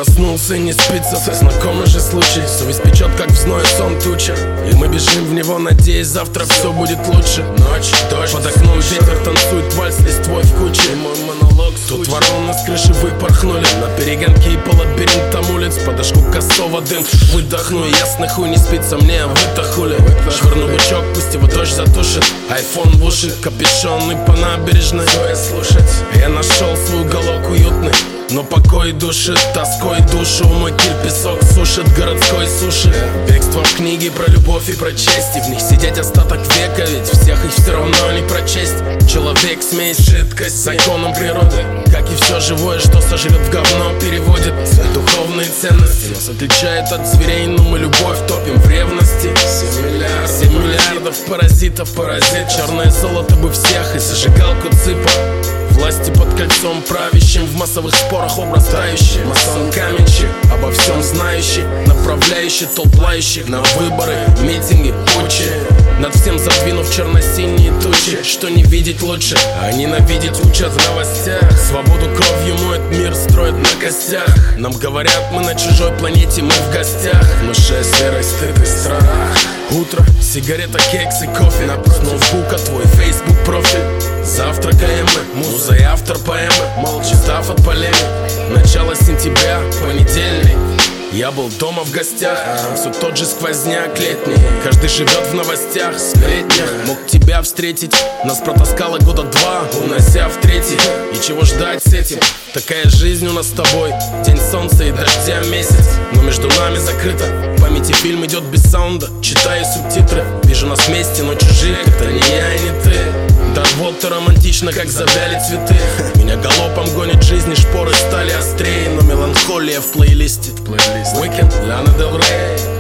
проснулся и не спится. Знакомый же случай, совесть печет, как в зное сон туча. И мы бежим в него, надеясь, завтра все будет лучше. Ночь, дождь, под окном ветер танцует вальс листвой в куче. Мой монолог тут вороны с крыши выпорхнули на перегонки по лабиринтам улиц. Подошку косого дым выдохну, ясно хуй не спится мне, вы-то хули. Швырну бычок, пусть его дождь затушит. Айфон в уши, капюшонный по набережной. Стоя слушать, я нашел свой уголок уютный, но покой душит, тоской душу. Мой киль песок сушит городской суши. Бегство в книге про любовь и про честь, и в них сидеть остаток века, ведь всех их все равно не прочесть. Человек смесь жидкость законом природы, как и все живое, что сожрет в говно, переводит духовные ценности. Нас отличает от зверей, но мы любовь топим в ревности. 7 миллиардов паразитов, паразит. Черное золото бы всех и зажигалку цыпа. Власти под кольцом правящим, в массовых спорах образ тающий. Масон каменщик, обо всем знающий, направляющий толп лающих на выборы, митинги, путчи. Над всем задвинув черно-синие тучи. Что не видеть лучше, а ненавидеть учат в новостях. Свободу кровью моет мир, строят на костях. Нам говорят, мы на чужой планете, мы в гостях. В душе с верой стыд и страх. Утро, сигарета, кекс и кофе. Напротив ноутбука твой Facebook профиль. Завтракаем мы, муза и автор поэмы. Молча став от полемик. Начало сентября, понедельник. Я был дома в гостях, все тот же сквозняк летний. Каждый живет в новостях, сплетнях. Мог тебя встретить, нас протаскало года 2, унося в третий. И чего ждать с этим? Такая жизнь у нас с тобой. День солнца и дождя месяц, но между нами закрыто. В памяти фильм идет без саунда, читаю субтитры. Вижу нас вместе, но чужие, это не я и не ты. Да вот ты романтично, как завяли цветы. Меня галопом гонит жизнь, и шпоры стали острее. Но меланхолия в плейлисте. Weekend, Лана Дель Рей.